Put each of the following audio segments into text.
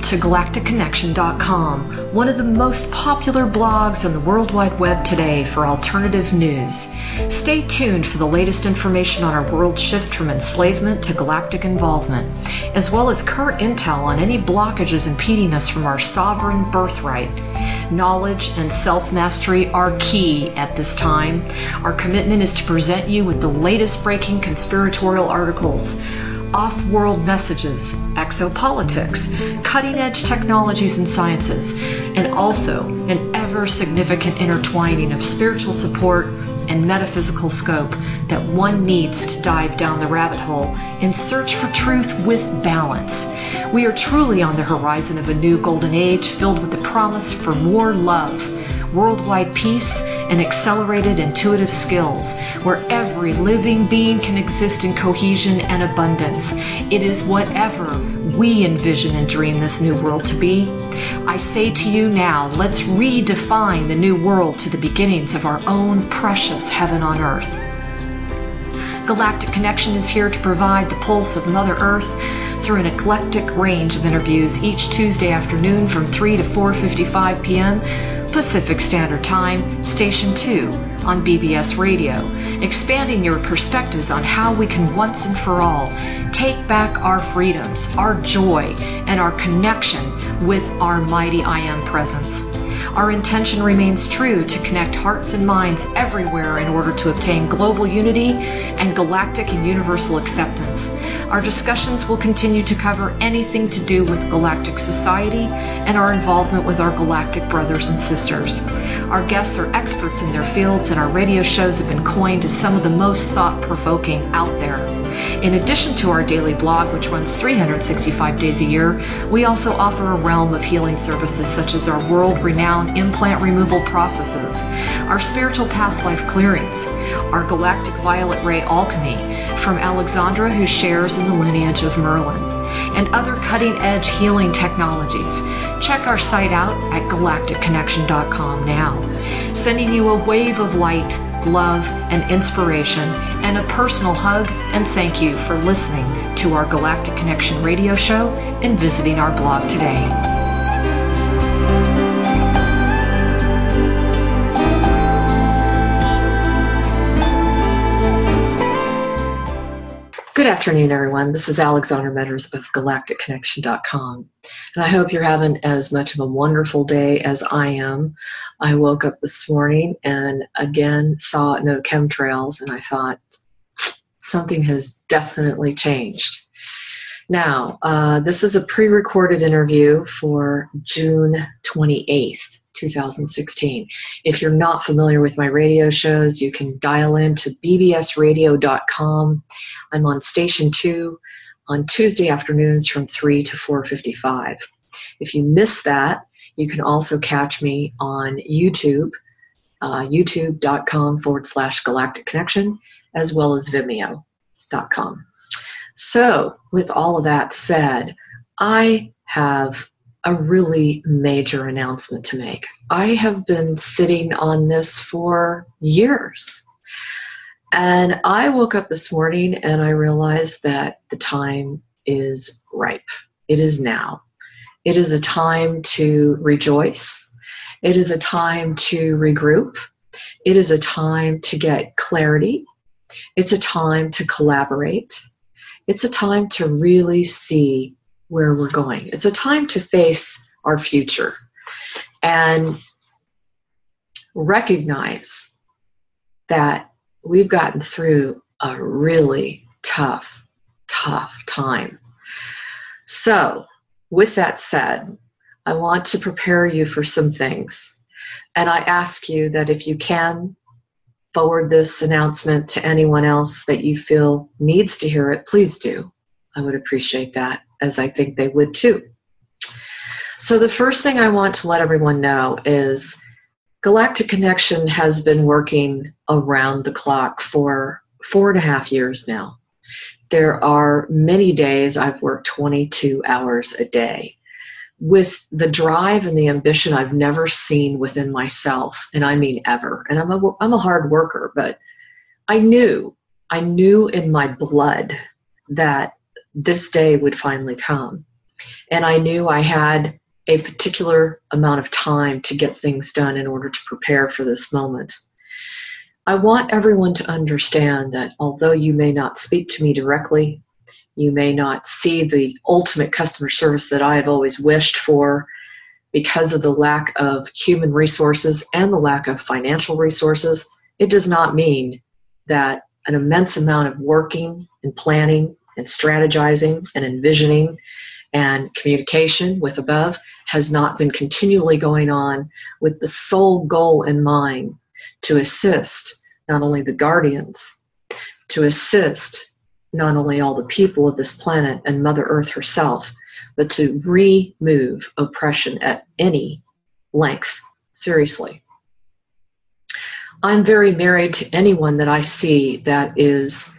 to galacticconnection.com, one of the most popular blogs on the World Wide Web today for alternative news. Stay tuned for the latest information on our world shift from enslavement to galactic involvement, as well as current intel on any blockages impeding us from our sovereign birthright. Knowledge and self-mastery are key at this time. Our commitment is to present you with the latest breaking conspiratorial articles, off-world messages, exopolitics, cutting-edge technologies and sciences, and also an ever-significant intertwining of spiritual support and metaphysical scope that one needs to dive down the rabbit hole in search for truth with balance. We are truly on the horizon of a new golden age filled with the promise for more love, worldwide peace, and accelerated intuitive skills, where every living being can exist in cohesion and abundance. It is whatever we envision and dream this new world to be. I say to you now, let's redefine the new world to the beginnings of our own precious heaven on earth. Galactic Connection is here to provide the pulse of Mother Earth through an eclectic range of interviews each Tuesday afternoon from 3 to 4:55 p.m. Pacific Standard Time, Station 2 on BBS Radio, expanding your perspectives on how we can once and for all take back our freedoms, our joy, and our connection with our mighty I Am presence. Our intention remains true to connect hearts and minds everywhere in order to obtain global unity and galactic and universal acceptance. Our discussions will continue to cover anything to do with galactic society and our involvement with our galactic brothers and sisters. Our guests are experts in their fields, and our radio shows have been coined as some of the most thought-provoking out there. In addition to our daily blog, which runs 365 days a year, we also offer a realm of healing services such as our world-renowned implant removal processes, our spiritual past life clearings, our galactic violet ray alchemy from Alexandra, who shares in the lineage of Merlin, and other cutting-edge healing technologies. Check our site out at galacticconnection.com now, sending you a wave of light, love, and inspiration, and a personal hug and thank you for listening to our Galactic Connection radio show and visiting our blog today. Good afternoon, everyone. This is Alexandra Metters of galacticconnection.com, and I hope you're having as much of a wonderful day as I am. I woke up this morning and again saw no chemtrails, and I thought something has definitely changed. Now, this is a pre-recorded interview for June 28th. 2016. If you're not familiar with my radio shows, you can dial in to bbsradio.com. I'm on Station 2 on Tuesday afternoons from 3 to 4:55. If you miss that, you can also catch me on YouTube, youtube.com/Galactic Connection, as well as Vimeo.com. So, with all of that said, I have a really major announcement to make. I have been sitting on this for years. And I woke up this morning and I realized that the time is ripe. It is now. It is a time to rejoice. It is a time to regroup. It is a time to get clarity. It's a time to collaborate. It's a time to really see where we're going. It's a time to face our future and recognize that we've gotten through a really tough time. So, with that said, I want to prepare you for some things. And I ask you that if you can, forward this announcement to anyone else that you feel needs to hear it, please do. I would appreciate that, as I think they would too. So the first thing I want to let everyone know is Galactic Connection has been working around the clock for 4.5 years now. There are many days I've worked 22 hours a day with the drive and the ambition I've never seen within myself, and I mean ever. And I'm a hard worker, but I knew in my blood that this day would finally come. And I knew I had a particular amount of time to get things done in order to prepare for this moment. I want everyone to understand that although you may not speak to me directly, you may not see the ultimate customer service that I have always wished for because of the lack of human resources and the lack of financial resources, it does not mean that an immense amount of working and planning and strategizing and envisioning and communication with above has not been continually going on with the sole goal in mind to assist not only the guardians, to assist not only all the people of this planet and Mother Earth herself, but to remove oppression at any length. Seriously. I'm very married to anyone that I see that is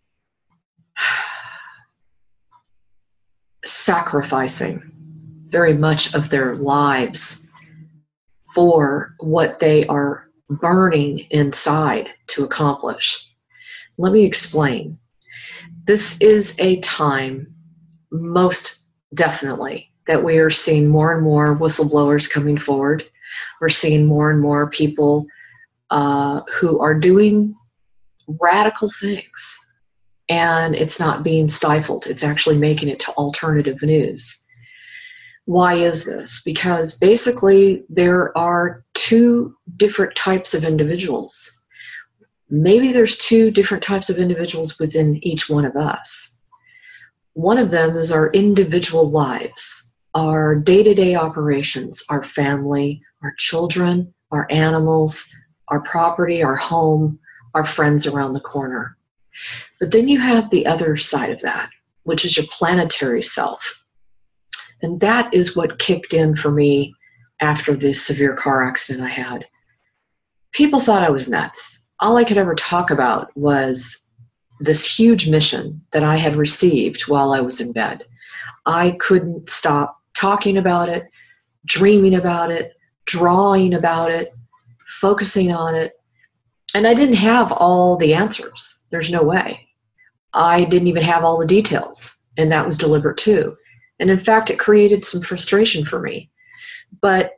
sacrificing very much of their lives for what they are burning inside to accomplish. Let me explain. This is a time, most definitely, that we are seeing more and more whistleblowers coming forward. We're seeing more and more people who are doing radical things, and it's not being stifled. It's actually making it to alternative news. Why is this? Because basically there are two different types of individuals. Maybe there's two different types of individuals within each one of us. One of them is our individual lives, our day-to-day operations, our family, our children, our animals, our property, our home, our friends around the corner. But then you have the other side of that, which is your planetary self. And that is what kicked in for me after this severe car accident I had. People thought I was nuts. All I could ever talk about was this huge mission that I had received while I was in bed. I couldn't stop talking about it, dreaming about it, drawing about it, focusing on it. And I didn't have all the answers. There's no way. I didn't even have all the details, and that was deliberate too. And in fact, it created some frustration for me. But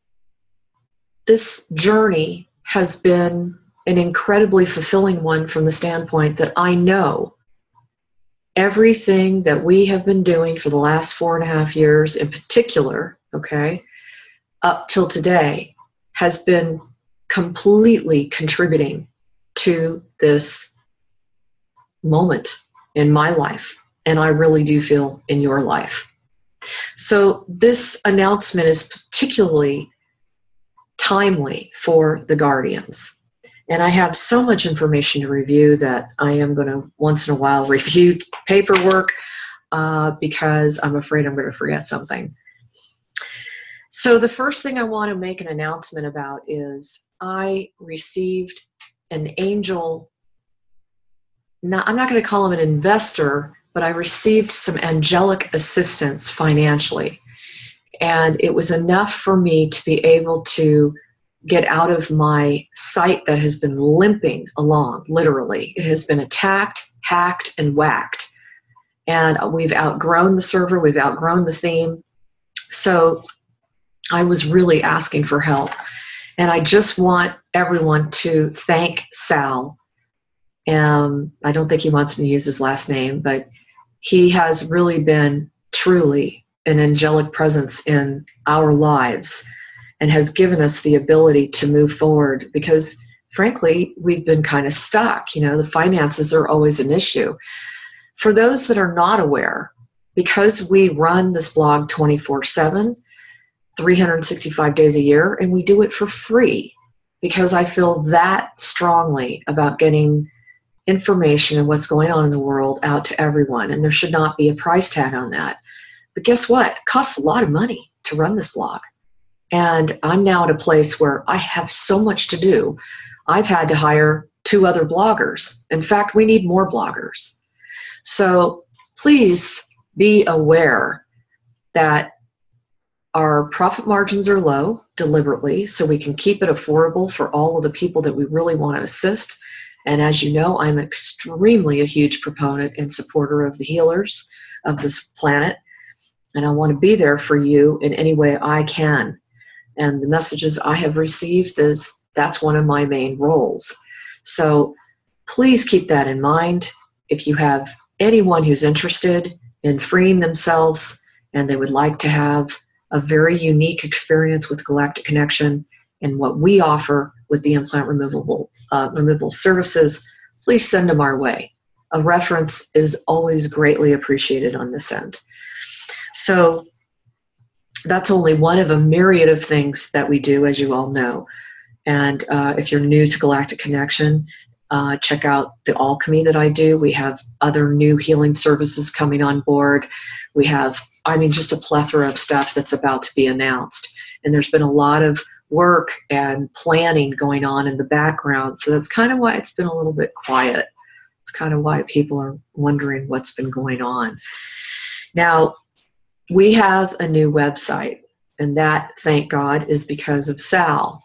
this journey has been an incredibly fulfilling one from the standpoint that I know everything that we have been doing for the last 4.5 years in particular, okay, up till today, has been completely contributing to this moment in my life, and I really do feel in your life. So this announcement is particularly timely for the Guardians. And I have so much information to review that I am going to once in a while review paperwork because I'm afraid I'm going to forget something. So the first thing I want to make an announcement about is I received an angel, I'm not going to call him an investor, but I received some angelic assistance financially. And it was enough for me to be able to get out of my site that has been limping along, literally. It has been attacked, hacked, and whacked. And we've outgrown the server, we've outgrown the theme. So I was really asking for help. And I just want everyone to thank Sal. I don't think he wants me to use his last name, but he has really been truly an angelic presence in our lives and has given us the ability to move forward because, frankly, we've been kind of stuck. You know, the finances are always an issue. For those that are not aware, because we run this blog 24/7, 365 days a year, and we do it for free because I feel that strongly about getting information and what's going on in the world out to everyone, and there should not be a price tag on that. But guess what? It costs a lot of money to run this blog. And I'm now at a place where I have so much to do. I've had to hire 2 other bloggers. In fact, we need more bloggers. So please be aware that our profit margins are low deliberately so we can keep it affordable for all of the people that we really want to assist. And as you know, I'm extremely a huge proponent and supporter of the healers of this planet. and I want to be there for you in any way I can. And the messages I have received is that's one of my main roles. So please keep that in mind. If you have anyone who's interested in freeing themselves and they would like to have a very unique experience with Galactic Connection and what we offer with the implant removal services, please send them our way. A reference is always greatly appreciated on this end. So that's only one of a myriad of things that we do, as you all know. And if you're new to Galactic Connection, check out the alchemy that I do. We have other new healing services coming on board. We have, just a plethora of stuff that's about to be announced. And there's been a lot of work and planning going on in the background. So that's kind of why it's been a little bit quiet. It's kind of why people are wondering what's been going on. Now, we have a new website, and that, thank God, is because of Sal.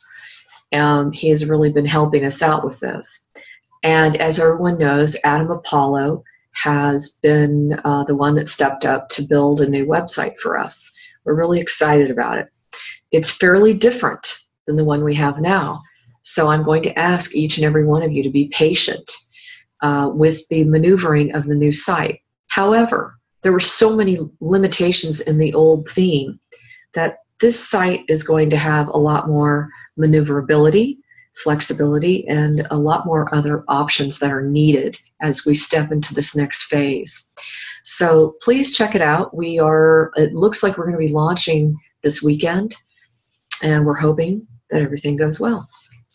He has really been helping us out with this. And as everyone knows, Adam Apollo has been the one that stepped up to build a new website for us. We're really excited about it. It's fairly different than the one we have now. So I'm going to ask each and every one of you to be patient with the maneuvering of the new site. However, there were so many limitations in the old theme that this site is going to have a lot more maneuverability, flexibility, and a lot more other options that are needed as we step into this next phase. So please check it out. It looks like we're going to be launching this weekend, and we're hoping that everything goes well.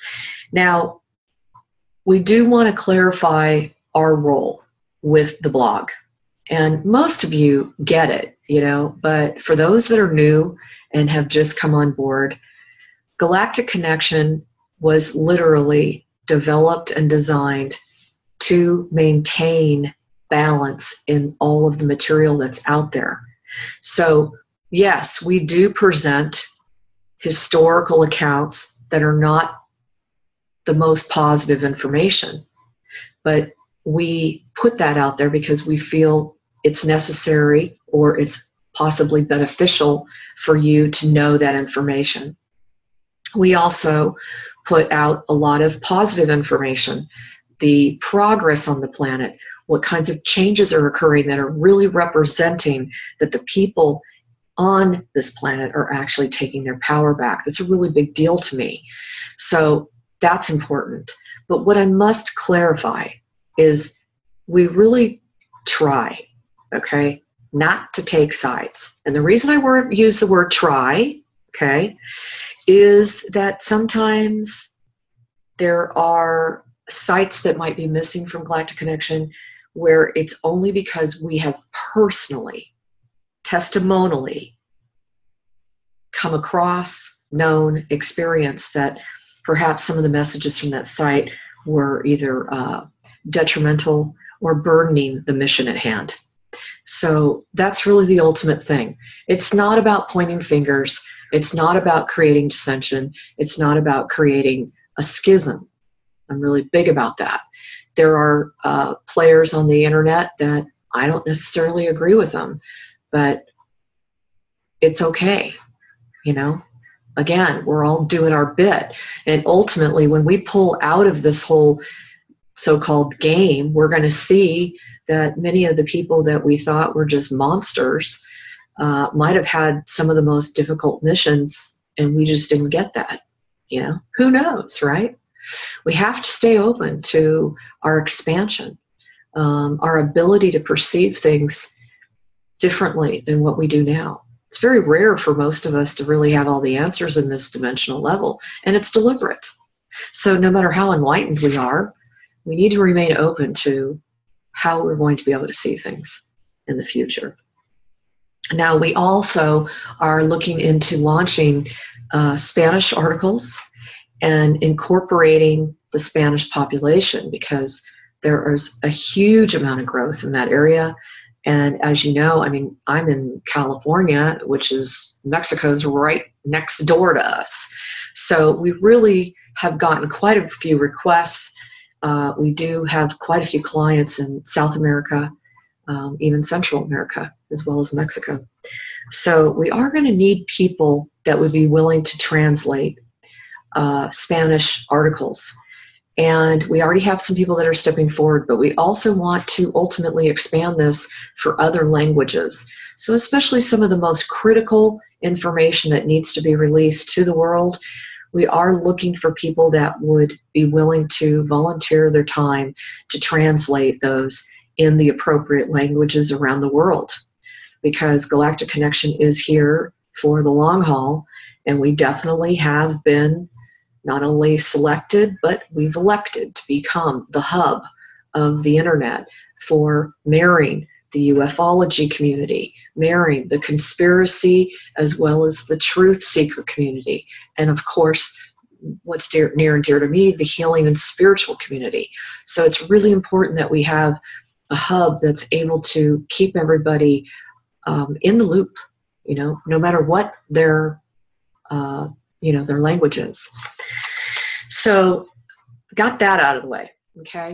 Now, we do want to clarify our role with the blog. And most of you get it, but for those that are new and have just come on board, Galactic Connection was literally developed and designed to maintain balance in all of the material that's out there. So yes, we do present historical accounts that are not the most positive information, but we put that out there because we feel it's necessary or it's possibly beneficial for you to know that information. We also put out a lot of positive information, the progress on the planet, what kinds of changes are occurring that are really representing that the people on this planet are actually taking their power back. That's a really big deal to me. So that's important. But what I must clarify is we really try, okay, not to take sides. And the reason I use the word try, okay, is that sometimes there are sites that might be missing from Galactic Connection where it's only because we have personally, testimonially come across, known, experienced that perhaps some of the messages from that site were either detrimental or burdening the mission at hand. So that's really the ultimate thing. It's not about pointing fingers. It's not about creating dissension. It's not about creating a schism. I'm really big about that. There are players on the internet that I don't necessarily agree with them, but it's okay. Again, we're all doing our bit. And ultimately, when we pull out of this whole so-called game, we're going to see that many of the people that we thought were just monsters might have had some of the most difficult missions, and we just didn't get that. Who knows, right? We have to stay open to our expansion, our ability to perceive things differently than what we do now. It's very rare for most of us to really have all the answers in this dimensional level, and it's deliberate. So no matter how enlightened we are, we need to remain open to how we're going to be able to see things in the future. Now, we also are looking into launching Spanish articles and incorporating the Spanish population because there is a huge amount of growth in that area. And as you know, I'm in California, which is Mexico's right next door to us. So we really have gotten quite a few requests. We do have quite a few clients in South America, even Central America, as well as Mexico. So we are going to need people that would be willing to translate Spanish articles. And we already have some people that are stepping forward, but we also want to ultimately expand this for other languages. So especially some of the most critical information that needs to be released to the world, we are looking for people that would be willing to volunteer their time to translate those in the appropriate languages around the world. Because Galactic Connection is here for the long haul, and we definitely have been not only selected, but we've elected to become the hub of the internet for marrying the ufology community, marrying the conspiracy as well as the truth seeker community, and of course, what's near and dear to me, the healing and spiritual community. So it's really important that we have a hub that's able to keep everybody in the loop, no matter what their language is. So got that out of the way, okay?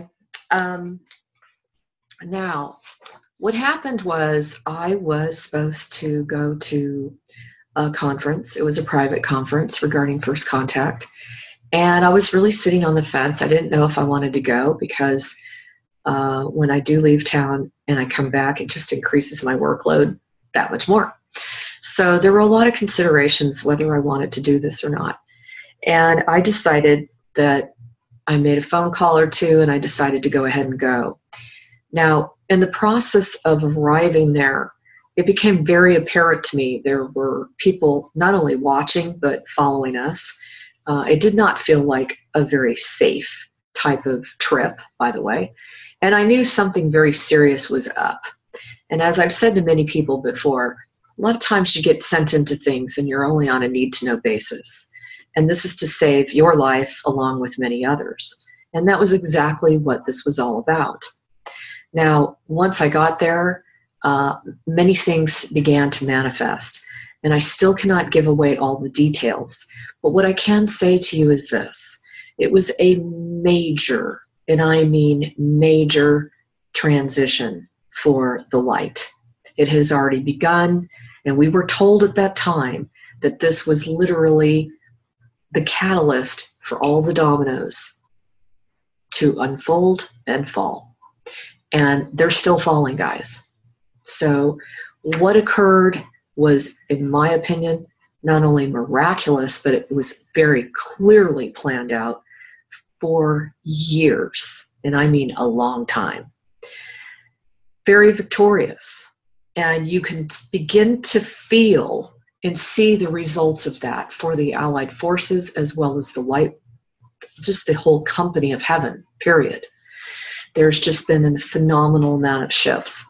Now, what happened was I was supposed to go to a conference. It was a private conference regarding first contact. And I was really sitting on the fence. I didn't know if I wanted to go because when I do leave town and I come back, it just increases my workload that much more. So there were a lot of considerations whether I wanted to do this or not. And I decided that I made a phone call or two and I decided to go ahead and go. Now, in the process of arriving there, it became very apparent to me there were people not only watching but following us. It did not feel like a very safe type of trip, by the way. And I knew something very serious was up. And as I've said to many people before, a lot of times you get sent into things and you're only on a need-to-know basis. And this is to save your life along with many others. And that was exactly what this was all about. Now, once I got there, many things began to manifest. And I still cannot give away all the details. But what I can say to you is this. It was a major, and I mean major, transition for the light. It has already begun, and we were told at that time that this was literally the catalyst for all the dominoes to unfold and fall. And they're still falling, guys. So what occurred was, in my opinion, not only miraculous, but it was very clearly planned out for years, and I mean a long time. Very victorious. And you can begin to feel and see the results of that for the Allied forces as well as the white, just the whole company of heaven, period. There's just been a phenomenal amount of shifts.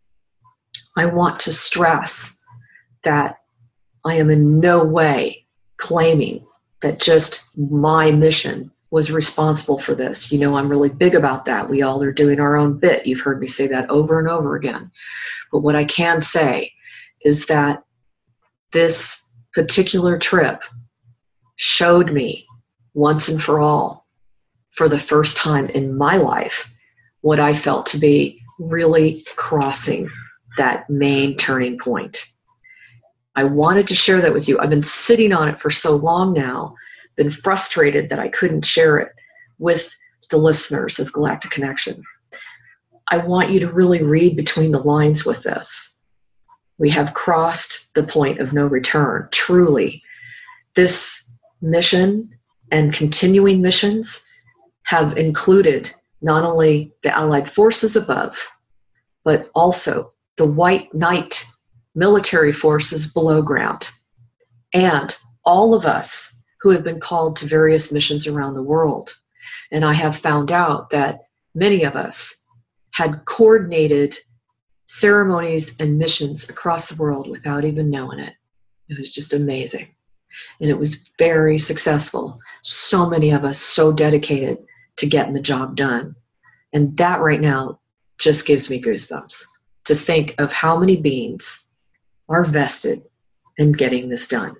I want to stress that I am in no way claiming that just my mission was responsible for this. You know, I'm really big about that. We all are doing our own bit. You've heard me say that over and over again. But what I can say is that this particular trip showed me once and for all, for the first time in my life, what I felt to be really crossing that main turning point. I wanted to share that with you. I've been sitting on it for so long now, been frustrated that I couldn't share it with the listeners of Galactic Connection. I want you to really read between the lines with this. We have crossed the point of no return. Truly, this mission and continuing missions have included not only the Allied forces above, but also the White Knight military forces below ground, and all of us who have been called to various missions around the world. And I have found out that many of us had coordinated ceremonies and missions across the world without even knowing it. It was just amazing. And it was very successful. So many of us so dedicated to getting the job done. And that right now just gives me goosebumps to think of how many beings are vested in getting this done.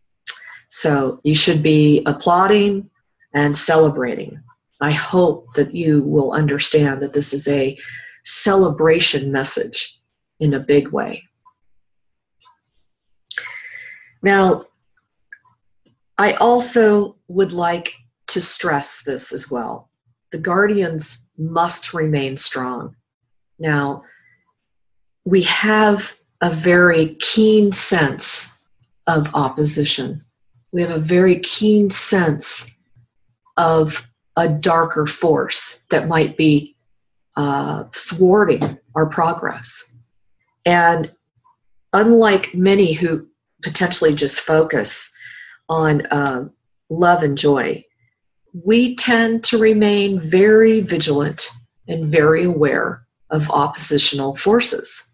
So you should be applauding and celebrating. I hope that you will understand that this is a celebration message in a big way. Now, I also would like to stress this as well. The guardians must remain strong. Now, we have a very keen sense of opposition. We have a very keen sense of a darker force that might be thwarting our progress. And unlike many who potentially just focus on love and joy, we tend to remain very vigilant and very aware of oppositional forces.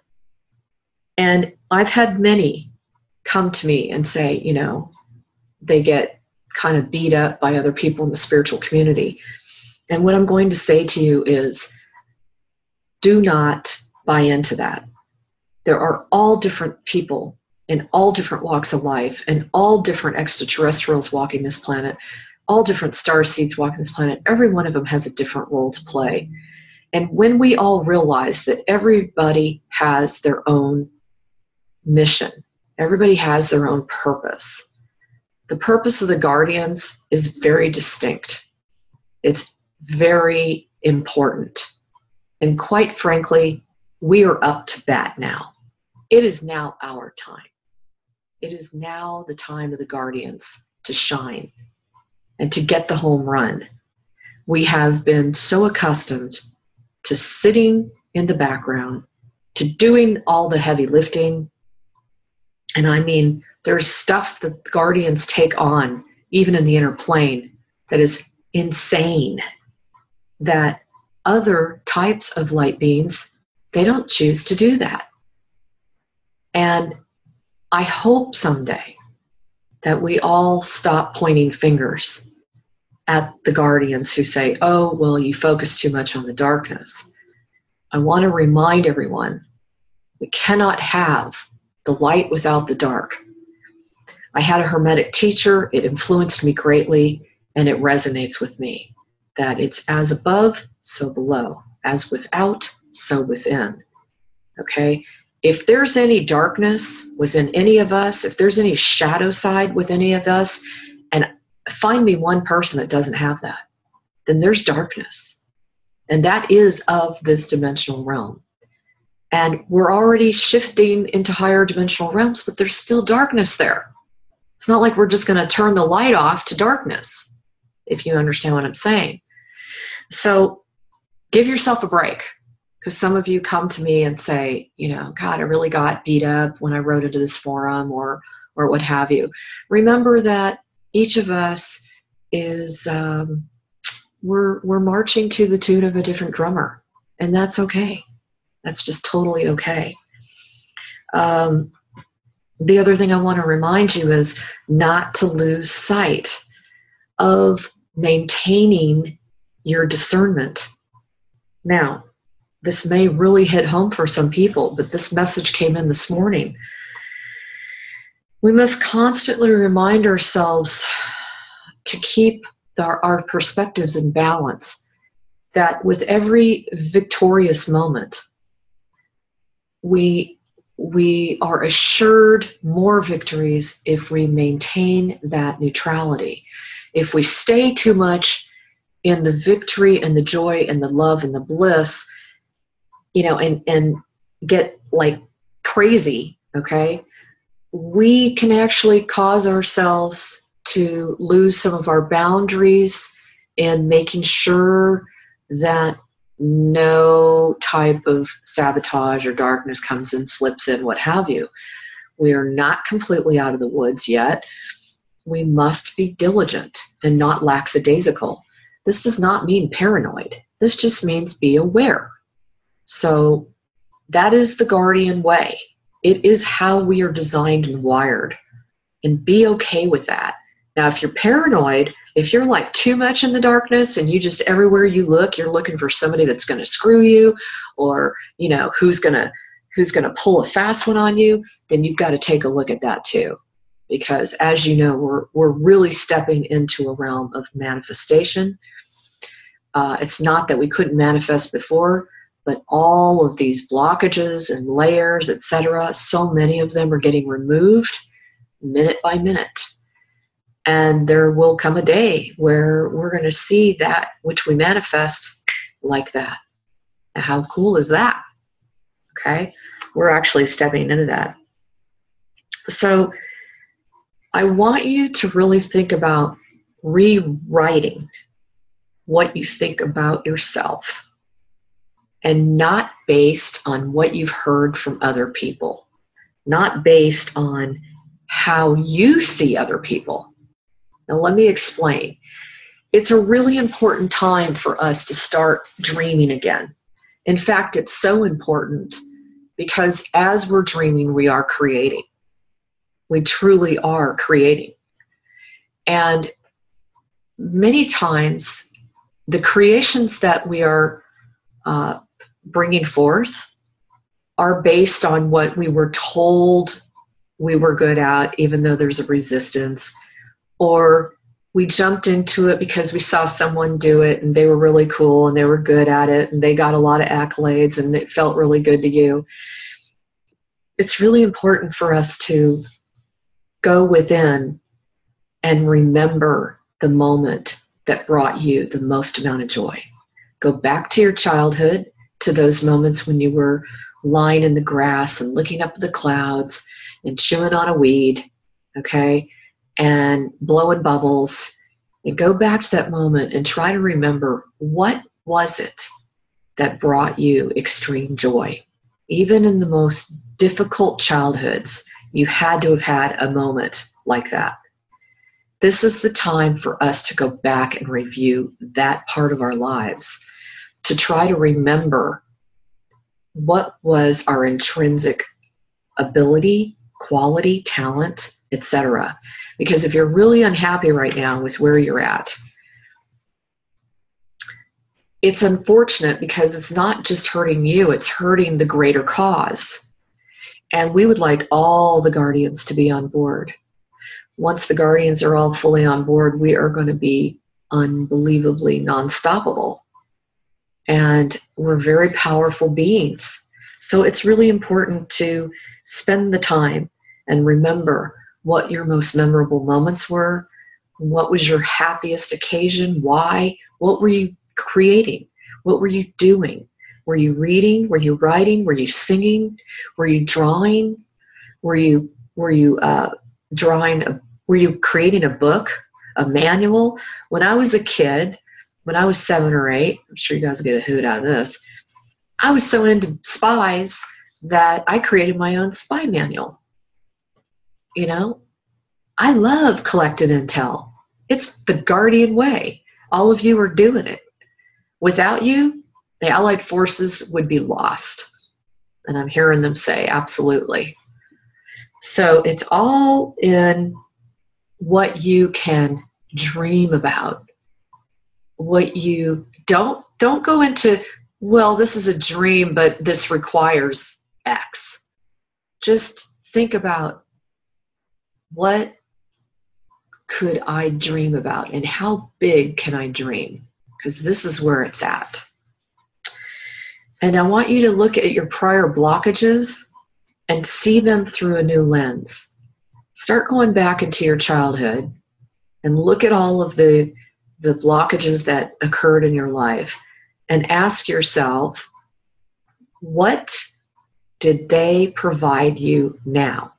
And I've had many come to me and say, you know, they get kind of beat up by other people in the spiritual community. And what I'm going to say to you is, do not buy into that. There are all different people in all different walks of life and all different extraterrestrials walking this planet, all different star seeds walking this planet. Every one of them has a different role to play. And when we all realize that everybody has their own mission, everybody has their own purpose. The purpose of the guardians is very distinct. It's very important. And quite frankly, we are up to bat now. It is now our time. It is now the time of the guardians to shine and to get the home run. We have been so accustomed to sitting in the background, to doing all the heavy lifting. And I mean, there's stuff that the guardians take on, even in the inner plane, that is insane, that other types of light beings, they don't choose to do that. And I hope someday that we all stop pointing fingers at the guardians who say, oh, well, you focus too much on the darkness. I want to remind everyone, we cannot have the light without the dark. I had a Hermetic teacher. It influenced me greatly, and it resonates with me, that it's as above, so below, as without, so within. Okay? If there's any darkness within any of us, if there's any shadow side with any of us, and find me one person that doesn't have that, then there's darkness. And that is of this dimensional realm. And we're already shifting into higher dimensional realms, but there's still darkness there. It's not like we're just going to turn the light off to darkness, if you understand what I'm saying. So give yourself a break. Because some of you come to me and say, you know, God, I really got beat up when I wrote into this forum or what have you. Remember that each of us is, we're marching to the tune of a different drummer. And that's okay. That's just totally okay. The other thing I want to remind you is not to lose sight of maintaining your discernment. Now, this may really hit home for some people, but this message came in this morning. We must constantly remind ourselves to keep our perspectives in balance, that with every victorious moment, we are assured more victories if we maintain that neutrality. If we stay too much in the victory and the joy and the love and the bliss, you know, and get like crazy, okay, we can actually cause ourselves to lose some of our boundaries in making sure that no type of sabotage or darkness comes in, slips in, what have you. We are not completely out of the woods yet. We must be diligent and not lackadaisical. This does not mean paranoid. This just means be aware. So that is the guardian way. It is how we are designed and wired. And be okay with that. Now, if you're paranoid, if you're like too much in the darkness and you just everywhere you look, you're looking for somebody that's going to screw you, or, you know, who's going to pull a fast one on you, then you've got to take a look at that too. Because as you know, we're really stepping into a realm of manifestation. It's not that we couldn't manifest before, But all of these blockages and layers, etc., so many of them are getting removed minute by minute. And there will come a day where we're going to see that which we manifest like that. Now, how cool is that? Okay, we're actually stepping into that. So I want you to really think about rewriting what you think about yourself, and not based on what you've heard from other people, not based on how you see other people. Now, let me explain. It's a really important time for us to start dreaming again. In fact, it's so important because as we're dreaming, we are creating. We truly are creating. And many times, the creations that we are bringing forth are based on what we were told we were good at, even though there's a resistance, or we jumped into it because we saw someone do it and they were really cool and they were good at it and they got a lot of accolades and it felt really good to you. It's really important for us to go within and remember the moment that brought you the most amount of joy. Go back to your childhood, to those moments when you were lying in the grass and looking up at the clouds and chewing on a weed, okay, and blowing bubbles, and go back to that moment and try to remember, what was it that brought you extreme joy? Even in the most difficult childhoods, you had to have had a moment like that. This is the time for us to go back and review that part of our lives, to try to remember what was our intrinsic ability, quality, talent, etc. Because if you're really unhappy right now with where you're at, it's unfortunate because it's not just hurting you, it's hurting the greater cause. And we would like all the guardians to be on board. Once the guardians are all fully on board, we are going to be unbelievably non-stoppable. And we're very powerful beings. So it's really important to spend the time and remember what your most memorable moments were, what was your happiest occasion, why, what were you creating, what were you doing? Were you reading? Were you writing? Were you singing? Were you drawing? Were you drawing? Were you creating a book, a manual? When I was a kid, when I was 7 or 8, I'm sure you guys will get a hoot out of this, I was so into spies that I created my own spy manual. You know, I love collecting intel. It's the Guardian way. All of you are doing it. Without you, the Allied forces would be lost. And I'm hearing them say, absolutely. So it's all in what you can dream about. What you don't go into, well, this is a dream, but this requires X. Just think about, what could I dream about and how big can I dream? Because this is where it's at. And I want you to look at your prior blockages and see them through a new lens. Start going back into your childhood and look at all of the blockages that occurred in your life and ask yourself, what did they provide you now?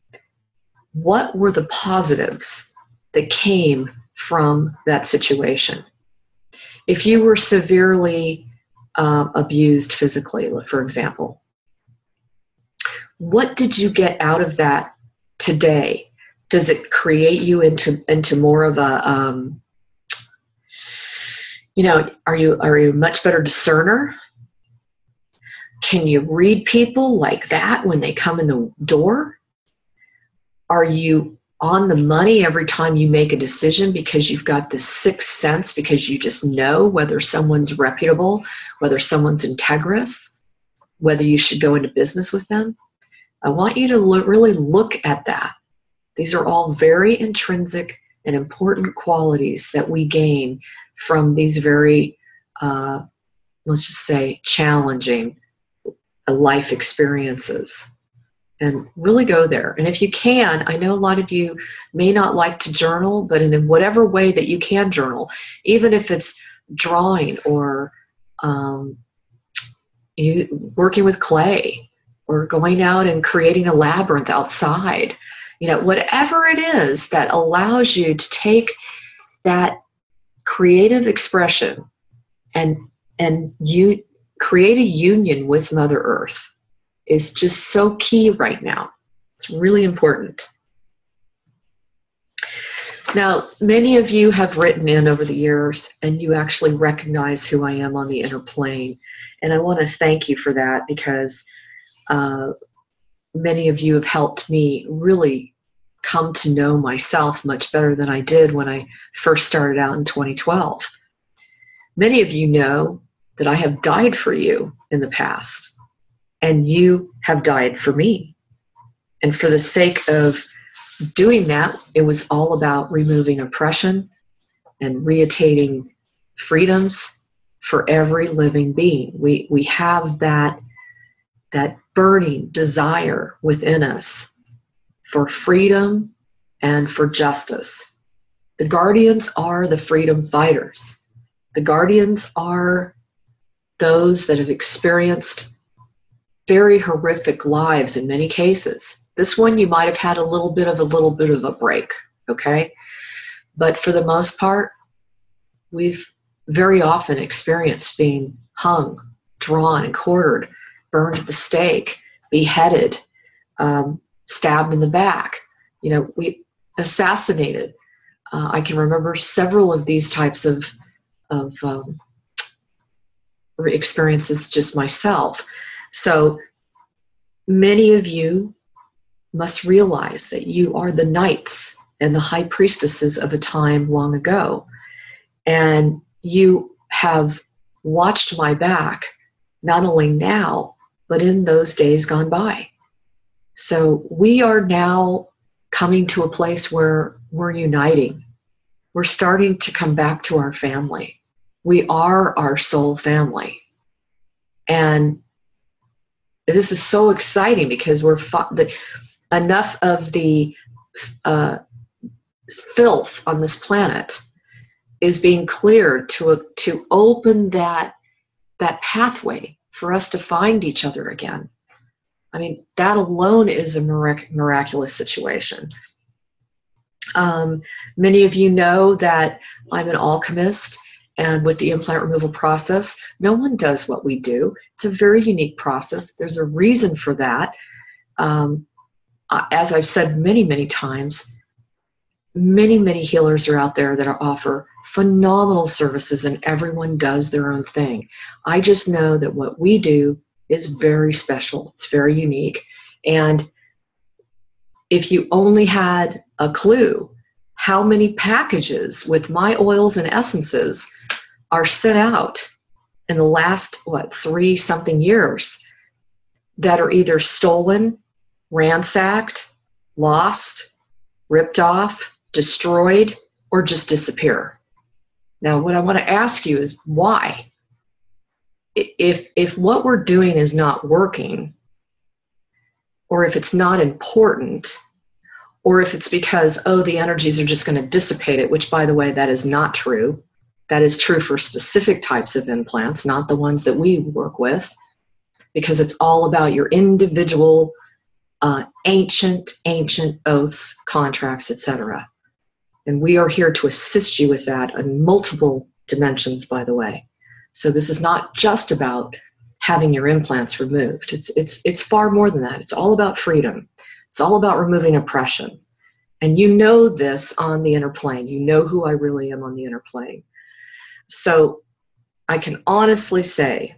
What were the positives that came from that situation? If you were severely abused physically, for example, what did you get out of that today? Does it create you into more of a, are you a much better discerner? Can you read people like that when they come in the door? Are you on the money every time you make a decision because you've got this sixth sense, because you just know whether someone's reputable, whether someone's integrous, whether you should go into business with them? I want you to really look at that. These are all very intrinsic and important qualities that we gain from these very let's just say, challenging life experiences. And really go there. And if you can, I know a lot of you may not like to journal, but in whatever way that you can journal, even if it's drawing or you working with clay or going out and creating a labyrinth outside, whatever it is that allows you to take that creative expression and you create a union with Mother Earth is just so key right now. It's really important. Now, many of you have written in over the years, and you actually recognize who I am on the inner plane. And I want to thank you for that, because many of you have helped me really come to know myself much better than I did when I first started out in 2012. Many of you know that I have died for you in the past. And you have died for me. And for the sake of doing that, it was all about removing oppression and reattainting freedoms for every living being. We have that burning desire within us for freedom and for justice. The guardians are the freedom fighters. The guardians are those that have experienced very horrific lives in many cases. This one you might have had a little bit of a break, okay? But for the most part, we've very often experienced being hung, drawn, and quartered, burned at the stake, beheaded, stabbed in the back. We assassinated. I can remember several of these types of experiences just myself. So many of you must realize that you are the knights and the high priestesses of a time long ago. And you have watched my back, not only now, but in those days gone by. So we are now coming to a place where we're uniting. We're starting to come back to our family. We are our soul family. And this is so exciting because enough of the filth on this planet is being cleared to open that pathway for us to find each other again. I mean, that alone is a miraculous situation. Many of you know that I'm an alchemist, and with the implant removal process, no one does what we do. It's a very unique process. There's a reason for that. As I've said many, many times, many healers are out there that offer phenomenal services, and everyone does their own thing. I just know that what we do is very special. It's very unique. And if you only had a clue how many packages with my oils and essences are sent out in the last, 3-something years that are either stolen, ransacked, lost, ripped off, destroyed, or just disappear. Now, what I want to ask you is why? If what we're doing is not working, or if it's not important, or if it's because, the energies are just going to dissipate it, which, by the way, that is not true. That is true for specific types of implants, not the ones that we work with, because it's all about your individual ancient oaths, contracts, etc. And we are here to assist you with that in multiple dimensions, by the way. So this is not just about having your implants removed. It's far more than that. It's all about freedom. It's all about removing oppression. And you know this on the inner plane. You know who I really am on the inner plane. So I can honestly say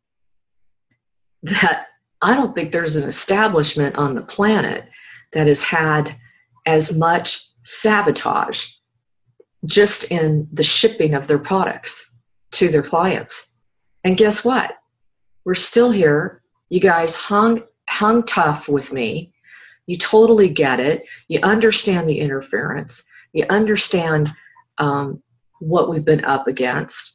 that I don't think there's an establishment on the planet that has had as much sabotage just in the shipping of their products to their clients. And guess what? We're still here. You guys hung tough with me. You totally get it. You understand the interference. You understand what we've been up against.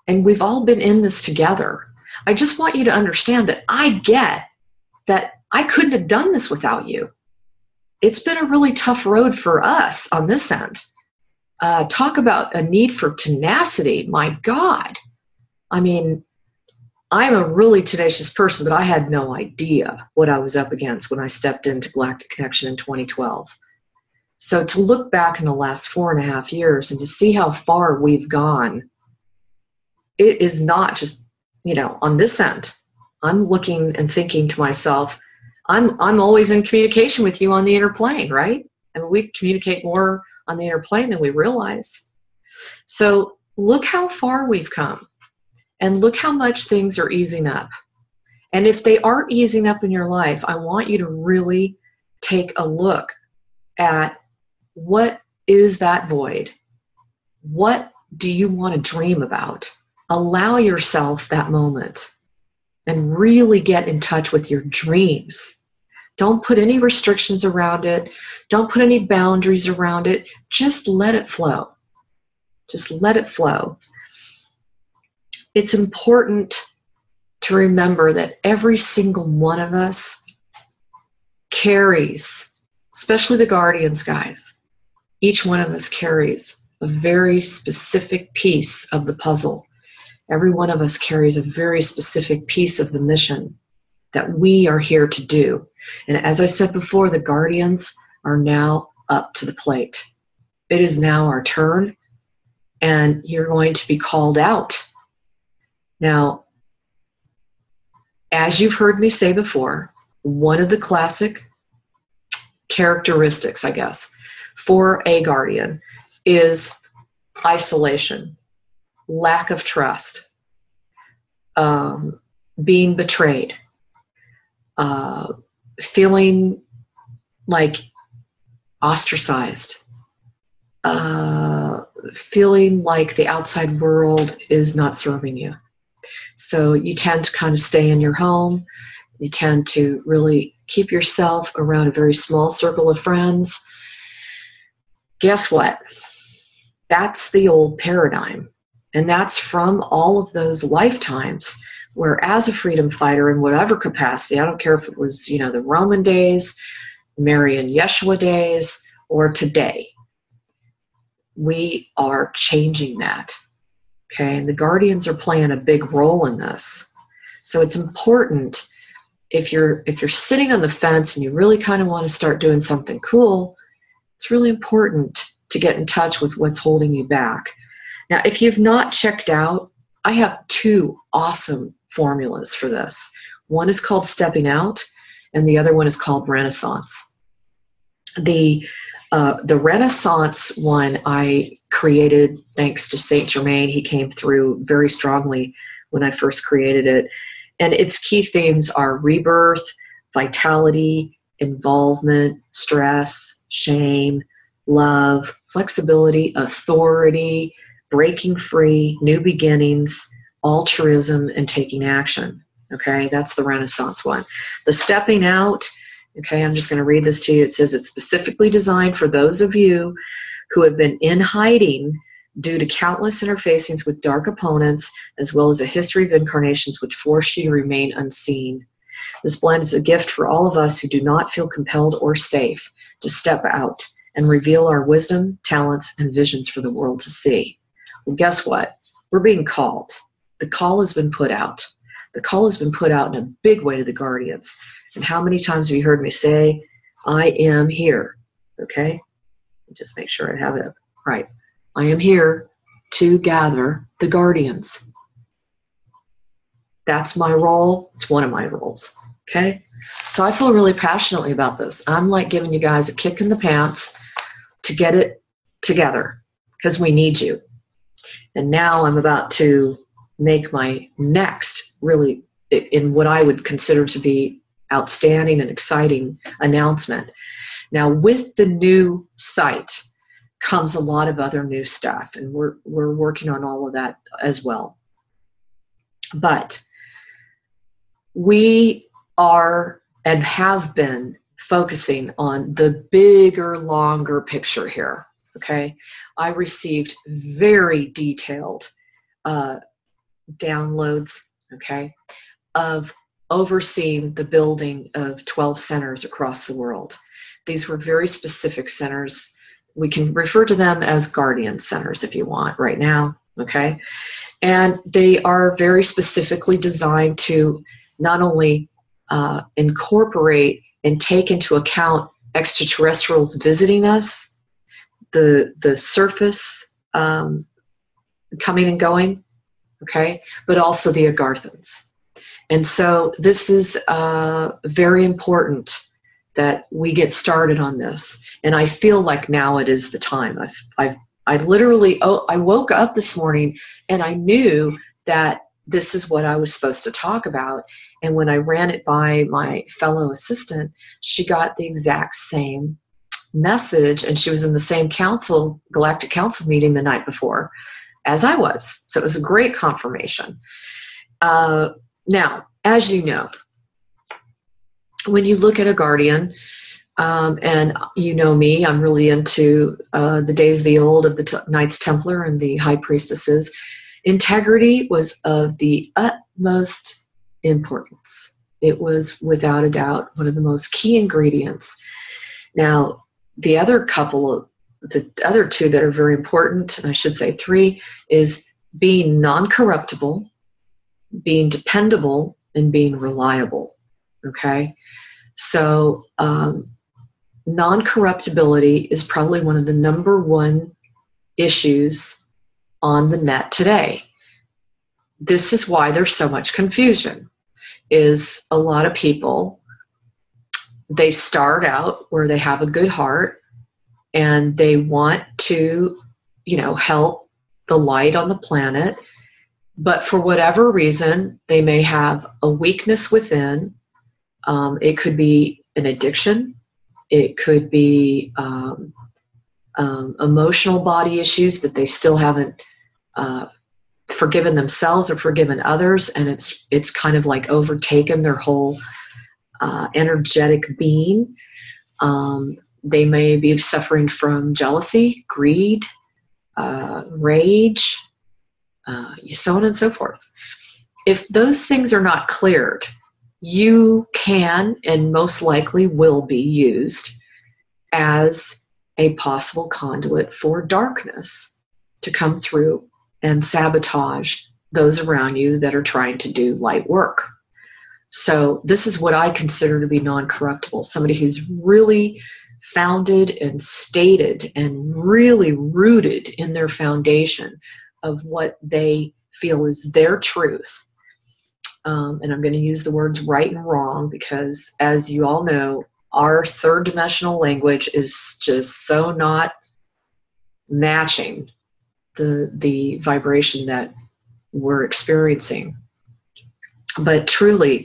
And we've all been in this together. I just want you to understand that I get that I couldn't have done this without you. It's been a really tough road for us on this end. Talk about a need for tenacity. My God. I mean, I'm a really tenacious person, but I had no idea what I was up against when I stepped into Galactic Connection in 2012. So to look back in the last 4.5 years and to see how far we've gone, it is not just, on this end. I'm looking and thinking to myself, I'm always in communication with you on the inner plane, right? And we communicate more on the inner plane than we realize. So look how far we've come, and look how much things are easing up. And if they aren't easing up in your life, I want you to really take a look at what is that void? What do you want to dream about? Allow yourself that moment and really get in touch with your dreams. Don't put any restrictions around it. Don't put any boundaries around it. Just let it flow. Just let it flow. It's important to remember that every single one of us carries, especially the guardians, guys, each one of us carries a very specific piece of the puzzle. Every one of us carries a very specific piece of the mission that we are here to do. And as I said before, the guardians are now up to the plate. It is now our turn, and you're going to be called out. Now, as you've heard me say before, one of the classic characteristics, I guess, for a guardian is isolation, lack of trust, being betrayed, feeling like ostracized, feeling like the outside world is not serving you. So you tend to kind of stay in your home. You tend to really keep yourself around a very small circle of friends. Guess what? That's the old paradigm. And that's from all of those lifetimes where, as a freedom fighter in whatever capacity, I don't care if it was, the Roman days, Mary and Yeshua days, or today, we are changing that. Okay, and the guardians are playing a big role in this. So it's important, if you're sitting on the fence and you really kind of want to start doing something cool, it's really important to get in touch with what's holding you back. Now, if you've not checked out, I have 2 awesome formulas for this. One is called Stepping Out, and the other one is called Renaissance. The Renaissance one I created thanks to Saint Germain. He came through very strongly when I first created it. And its key themes are rebirth, vitality, involvement, stress, shame, love, flexibility, authority, breaking free, new beginnings, altruism, and taking action. Okay, that's the Renaissance one. The Stepping Out, okay, I'm just going to read this to you. It says it's specifically designed for those of you who have been in hiding due to countless interfacings with dark opponents, as well as a history of incarnations which force you to remain unseen. This blend is a gift for all of us who do not feel compelled or safe to step out and reveal our wisdom, talents, and visions for the world to see. Well, guess what? We're being called. The call has been put out. The call has been put out in a big way to the guardians. And how many times have you heard me say, I am here? Okay? Just make sure I have it right. I am here to gather the guardians. That's my role. It's one of my roles. Okay? So I feel really passionately about this. I'm like giving you guys a kick in the pants to get it together because we need you. And now I'm about to make my next, really, in what I would consider to be outstanding and exciting announcement. Now, with the new site comes a lot of other new stuff, and we're working on all of that as well. But we are and have been focusing on the bigger, longer picture here, okay? I received very detailed downloads, okay, of overseeing the building of 12 centers across the world. These were very specific centers. We can refer to them as guardian centers if you want right now, okay? And they are very specifically designed to not only incorporate and take into account extraterrestrials visiting us, the surface coming and going, okay, but also the Agarthans. And so this is very important that we get started on this. And I feel like now it is the time. I literally, I woke up this morning and I knew that this is what I was supposed to talk about. And when I ran it by my fellow assistant, she got the exact same message, and she was in the same Galactic Council meeting the night before as I was. So it was a great confirmation. Now, as you know, when you look at a guardian, and you know me, I'm really into the days of the old of the Knights Templar and the High Priestesses. Integrity was of the utmost importance. It was without a doubt one of the most key ingredients. Now, the other two that are very important, and I should say three, is being non-corruptible, being dependable, and being reliable. Okay? So, non-corruptibility is probably one of the number one issues on the net today. This is why there's so much confusion, is a lot of people, they start out where they have a good heart and they want to, help the light on the planet, but for whatever reason, they may have a weakness within. It could be an addiction. It could be emotional body issues that they still haven't forgiven themselves or forgiven others, and it's kind of like overtaken their whole energetic being. They may be suffering from jealousy, greed, rage, so on and so forth. If those things are not cleared, you can and most likely will be used as a possible conduit for darkness to come through and sabotage those around you that are trying to do light work. So this is what I consider to be non-corruptible, somebody who's really founded and stated and really rooted in their foundation of what they feel is their truth. And I'm going to use the words right and wrong because, as you all know, our third dimensional language is just so not matching the vibration that we're experiencing. But truly,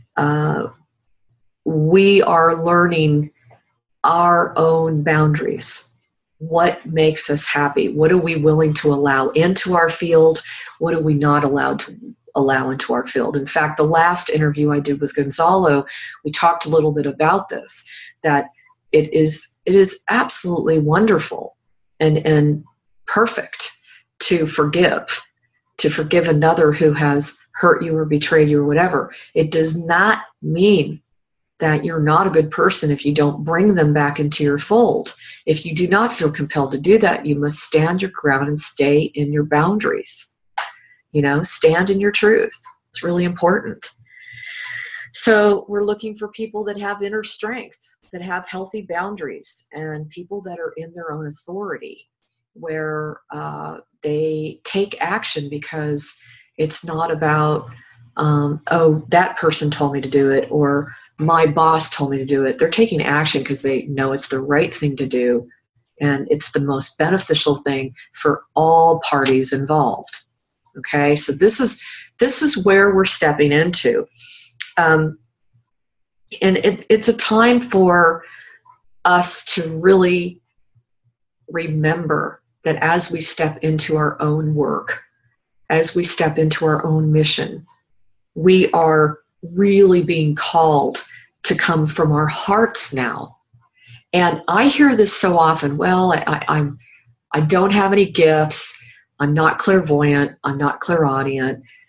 we are learning our own boundaries. What makes us happy? What are we willing to allow into our field? What are we not allowed to allow into our field? In fact, the last interview I did with Gonzalo, we talked a little bit about this, that it is absolutely wonderful and perfect to forgive another who has hurt you or betrayed you or whatever. It does not mean that you're not a good person if you don't bring them back into your fold. If you do not feel compelled to do that, you must stand your ground and stay in your boundaries. Stand in your truth. It's really important. So we're looking for people that have inner strength, that have healthy boundaries, and people that are in their own authority, where they take action because it's not about, that person told me to do it, or my boss told me to do it. They're taking action because they know it's the right thing to do, and it's the most beneficial thing for all parties involved. Okay, so this is where we're stepping into, and it's a time for us to really remember that as we step into our own work, as we step into our own mission, we are really being called to come from our hearts now. And I hear this so often. Well, I don't have any gifts. I'm not clairvoyant. I'm not clairaudient.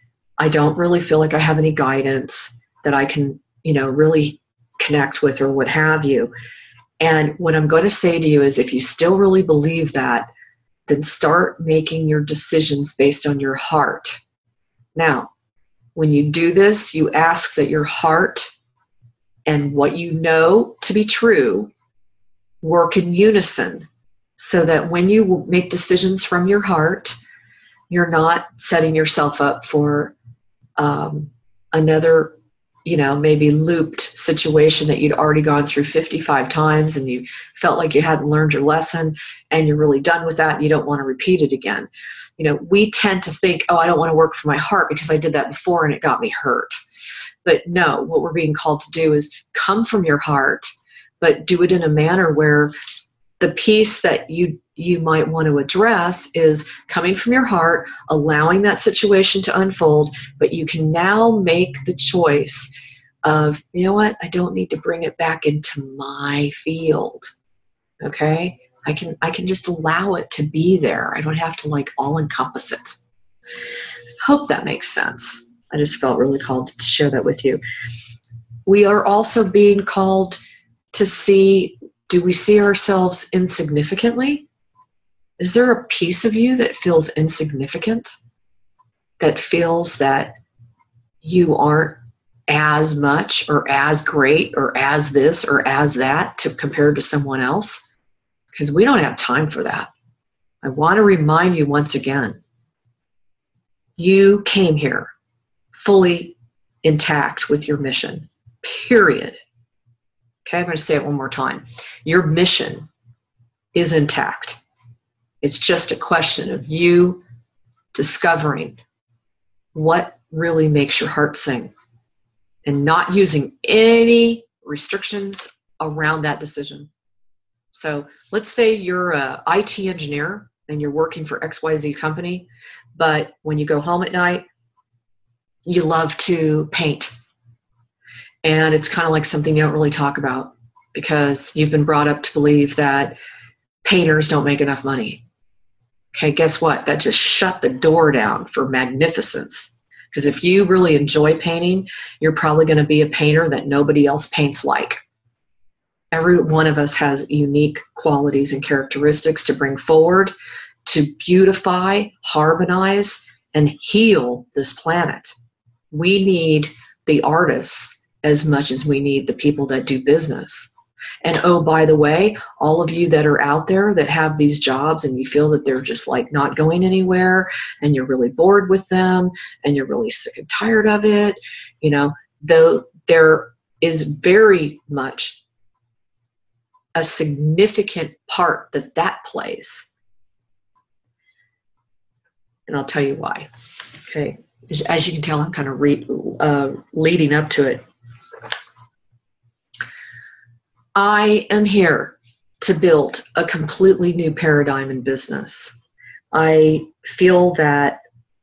I don't really feel like I have any guidance that I can, really connect with or what have you. And what I'm going to say to you is, if you still really believe that, then start making your decisions based on your heart. Now, when you do this, you ask that your heart and what you know to be true work in unison, so that when you make decisions from your heart, you're not setting yourself up for another, maybe looped situation that you'd already gone through 55 times and you felt like you hadn't learned your lesson and you're really done with that and you don't want to repeat it again. We tend to think, oh, I don't want to work for my heart because I did that before and it got me hurt. But no, what we're being called to do is come from your heart, but do it in a manner where the piece that you might want to address is coming from your heart, allowing that situation to unfold, but you can now make the choice of, you know what, I don't need to bring it back into my field. Okay? I can just allow it to be there. I don't have to all encompass it. Hope that makes sense. I just felt really called to share that with you. We are also being called to see, do we see ourselves insignificantly? Is there a piece of you that feels insignificant? That feels that you aren't as much or as great or as this or as that compared to someone else? Because we don't have time for that. I want to remind you once again, you came here fully intact with your mission, period. Okay, I'm going to say it one more time. Your mission is intact. It's just a question of you discovering what really makes your heart sing and not using any restrictions around that decision. So let's say you're an IT engineer and you're working for XYZ company, but when you go home at night, you love to paint. And it's kind of like something you don't really talk about because you've been brought up to believe that painters don't make enough money. Okay, guess what? That just shut the door down for magnificence. Because if you really enjoy painting, you're probably going to be a painter that nobody else paints like. Every one of us has unique qualities and characteristics to bring forward to beautify, harmonize, and heal this planet. We need the artists as much as we need the people that do business. And oh, by the way, all of you that are out there that have these jobs and you feel that they're just not going anywhere and you're really bored with them and you're really sick and tired of it, though there is very much a significant part that plays. And I'll tell you why. Okay. As you can tell, I'm kind of leading up to it. I am here to build a completely new paradigm in business. I feel that,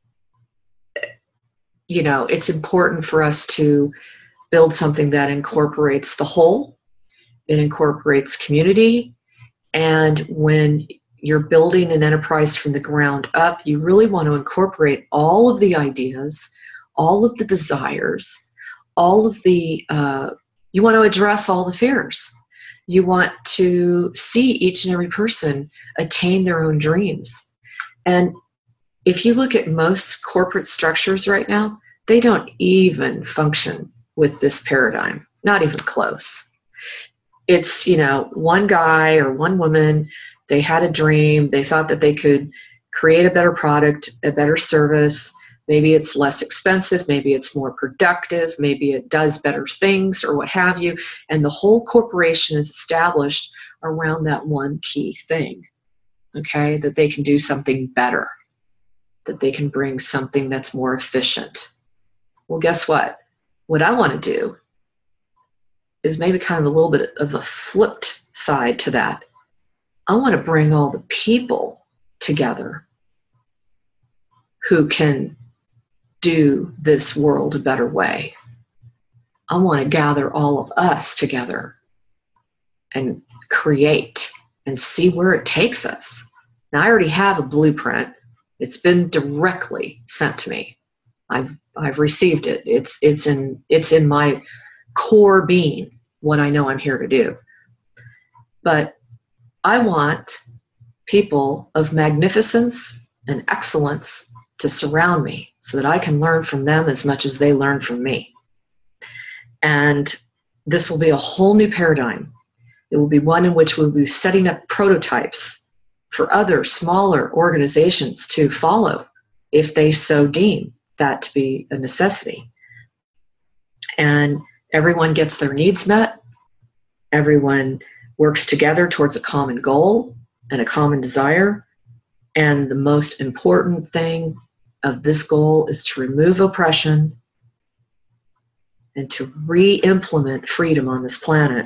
it's important for us to build something that incorporates the whole. It incorporates community. And when you're building an enterprise from the ground up, you really want to incorporate all of the ideas, all of the desires, all of the, you want to address all the fears. You want to see each and every person attain their own dreams. And if you look at most corporate structures right now, they don't even function with this paradigm, not even close. It's, one guy or one woman, they had a dream, they thought that they could create a better product, a better service. Maybe it's less expensive, maybe it's more productive, maybe it does better things or what have you. And the whole corporation is established around that one key thing, okay? That they can do something better, that they can bring something that's more efficient. Well, guess what? What I want to do is maybe kind of a little bit of a flipped side to that. I want to bring all the people together who can do this world a better way. I want to gather all of us together and create and see where it takes us. Now, I already have a blueprint. It's been directly sent to me. I've received it. It's in my core being what I know I'm here to do. But I want people of magnificence and excellence to surround me so that I can learn from them as much as they learn from me. And this will be a whole new paradigm. It will be one in which we'll be setting up prototypes for other smaller organizations to follow if they so deem that to be a necessity. And everyone gets their needs met. Everyone works together towards a common goal and a common desire. And the most important thing of this goal is to remove oppression and to re-implement freedom on this planet,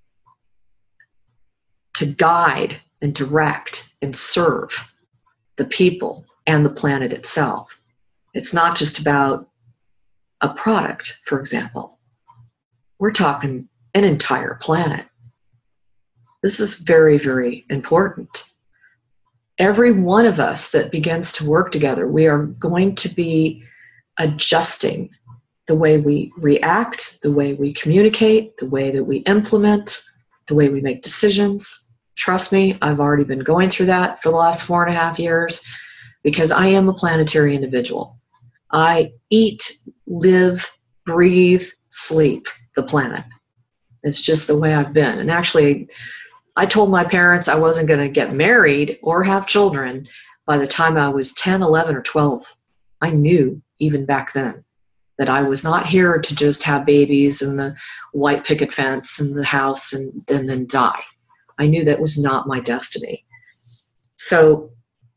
to guide and direct and serve the people and the planet itself. It's not just about a product, for example. We're talking an entire planet. This is very, very important. Every one of us that begins to work together, we are going to be adjusting the way we react, the way we communicate, the way that we implement, the way we make decisions. Trust me, I've already been going through that for the last 4.5 years because I am a planetary individual. I eat, live, breathe, sleep the planet. It's just the way I've been. And actually, I told my parents I wasn't going to get married or have children by the time I was 10, 11, or 12. I knew even back then that I was not here to just have babies and the white picket fence and the house and then die. I knew that was not my destiny. So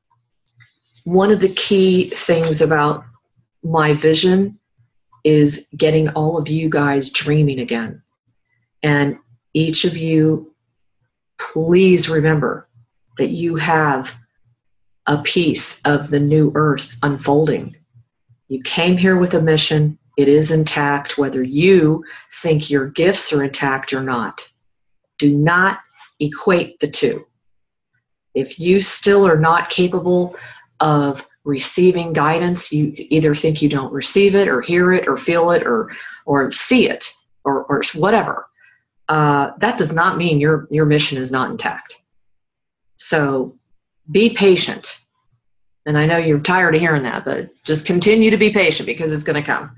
one of the key things about my vision is getting all of you guys dreaming again. And each of you, please remember that you have a piece of the new earth unfolding. You came here with a mission. It is intact, whether you think your gifts are intact or not. Do not equate the two. If you still are not capable of receiving guidance, you either think you don't receive it or hear it or feel it or see it or whatever. That does not mean your mission is not intact. So be patient. And I know you're tired of hearing that, but just continue to be patient because it's going to come.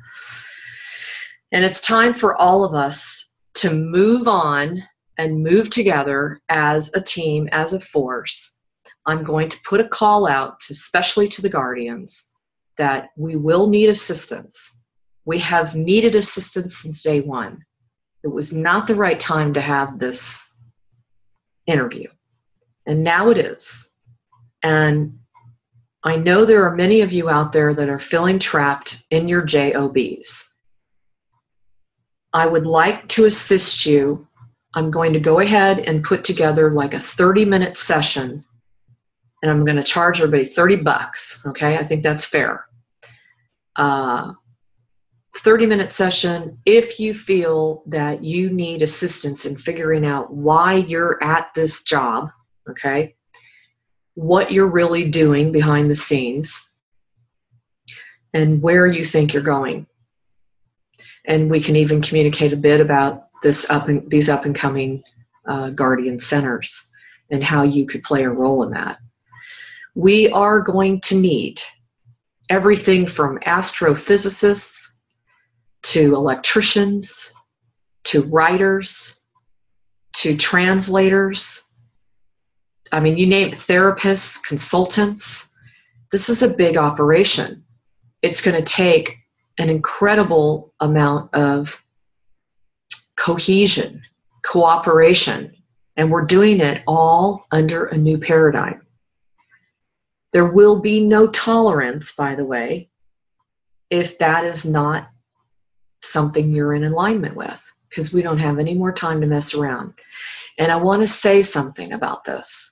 And it's time for all of us to move on and move together as a team, as a force. I'm going to put a call out, especially to the Guardians, that we will need assistance. We have needed assistance since day one. It was not the right time to have this interview. And now it is. And I know there are many of you out there that are feeling trapped in your JOBs. I would like to assist you. I'm going to go ahead and put together like a 30-minute session, and I'm going to charge everybody $30, okay? I think that's fair. 30-minute session if you feel that you need assistance in figuring out why you're at this job, okay? What you're really doing behind the scenes, and where you think you're going. And we can even communicate a bit about these up and coming Guardian Centers and how you could play a role in that. We are going to need everything from astrophysicists to electricians, to writers, to translators. I mean, you name it, therapists, consultants. This is a big operation. It's going to take an incredible amount of cohesion, cooperation, and we're doing it all under a new paradigm. There will be no tolerance, by the way, if that is not something you're in alignment with, because we don't have any more time to mess around. And I want to say something about this.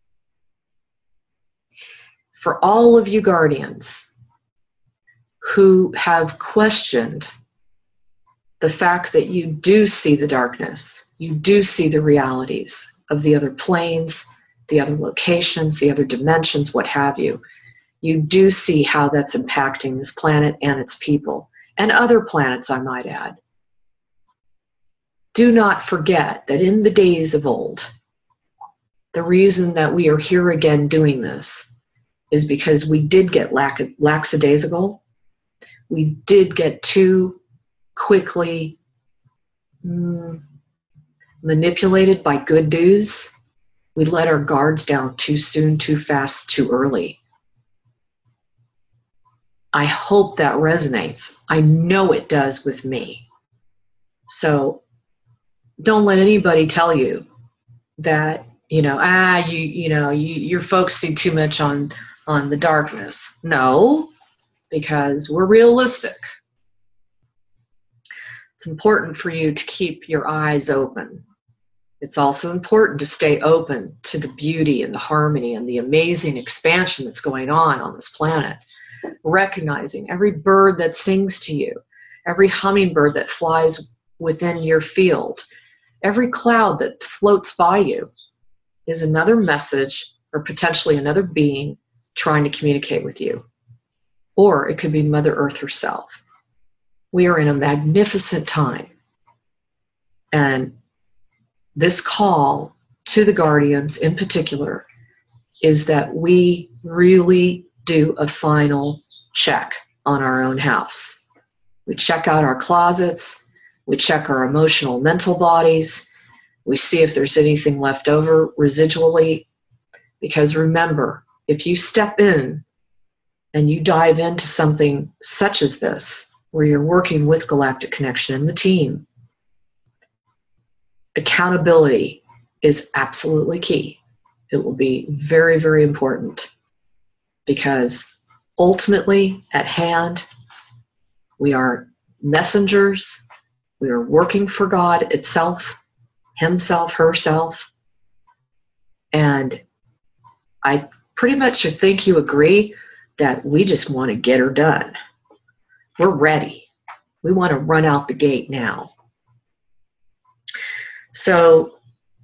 For all of you Guardians who have questioned the fact that you do see the darkness, you do see the realities of the other planes, the other locations, the other dimensions, what have you. you do see how that's impacting this planet and its people, and other planets, I might add. Do not forget that in the days of old, the reason that we are here again doing this is because we did get lackadaisical. We did get too quickly manipulated by good news. We let our guards down too soon, too fast, too early. I hope that resonates. I know it does with me. So don't let anybody tell you that, you're focusing too much on the darkness. No, because we're realistic. It's important for you to keep your eyes open. It's also important to stay open to the beauty and the harmony and the amazing expansion that's going on this planet. Recognizing every bird that sings to you, every hummingbird that flies within your field, every cloud that floats by you is another message or potentially another being trying to communicate with you. Or it could be Mother Earth herself. We are in a magnificent time. And this call to the guardians in particular is that we really do a final check on our own house. We check out our closets, we check our emotional, mental bodies, we see if there's anything left over residually. Because remember, if you step in and you dive into something such as this, where you're working with Galactic Connection and the team, accountability is absolutely key. It will be very, very important, because ultimately at hand, we are messengers. We are working for God itself, himself, herself. And I pretty much think you agree that we just want to get her done. We're ready. We want to run out the gate now. So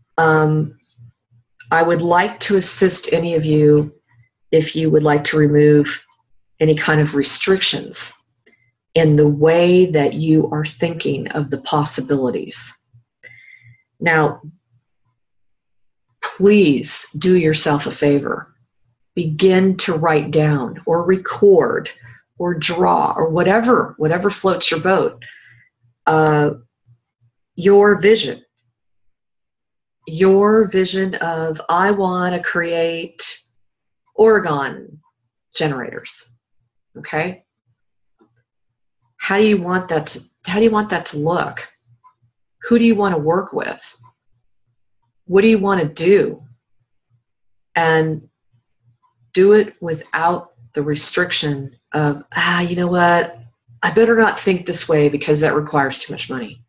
I would like to assist any of you if you would like to remove any kind of restrictions in the way that you are thinking of the possibilities. Now, please do yourself a favor. Begin to write down or record or draw or whatever floats your boat, your vision of, I want to create Oregon generators. Okay? How do you want that to look? Who do you want to work with? What do you want to do? And do it without the restriction of, you know what? I better not think this way because that requires too much money.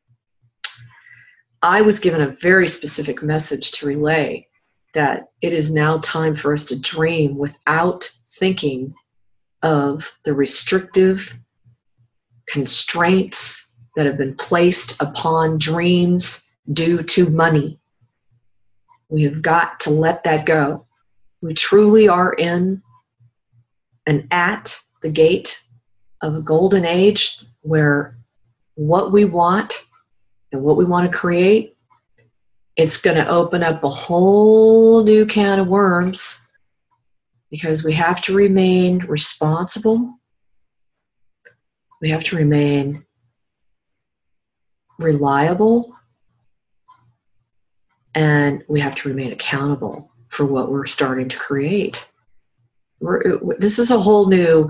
I was given a very specific message to relay that it is now time for us to dream without thinking of the restrictive constraints that have been placed upon dreams due to money. We have got to let that go. We truly are in and at the gate of a golden age where what we want and what we want to create, it's going to open up a whole new can of worms, because we have to remain responsible. We have to remain reliable, and we have to remain accountable for what we're starting to create. This is a whole new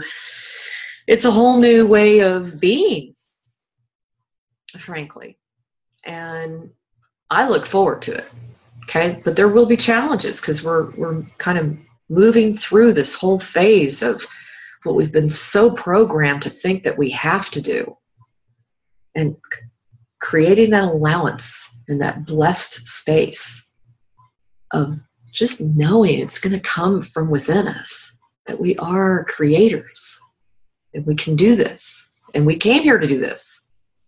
way of being, frankly. And I look forward to it. Okay, but there will be challenges because we're kind of moving through this whole phase of what we've been so programmed to think that we have to do, and creating that allowance and that blessed space of just knowing it's going to come from within us, that we are creators and we can do this, and we came here to do this.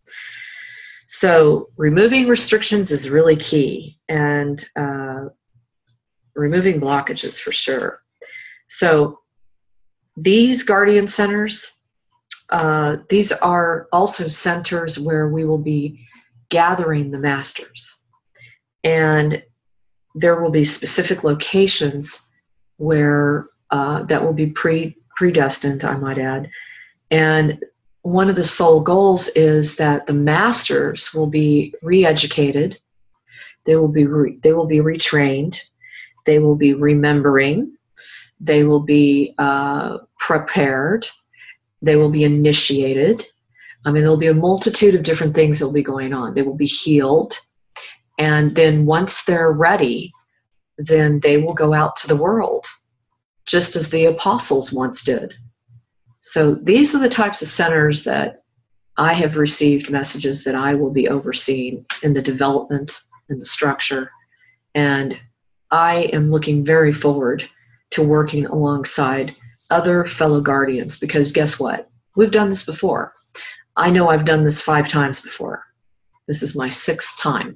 So removing restrictions is really key, and removing blockages for sure. So These Guardian Centers, these are also centers where we will be gathering the masters. And there will be specific locations where that will be predestined, I might add. And one of the sole goals is that the masters will be re-educated, they will be retrained, they will be remembering, they will be prepared, they will be initiated. I mean, there'll be a multitude of different things that will be going on. They will be healed. And then once they're ready, then they will go out to the world, just as the apostles once did. So these are the types of centers that I have received messages that I will be overseeing in the development and the structure. And I am looking very forward to working alongside other fellow guardians, because guess what? We've done this before. I know I've done this 5 times before. This is my 6th time.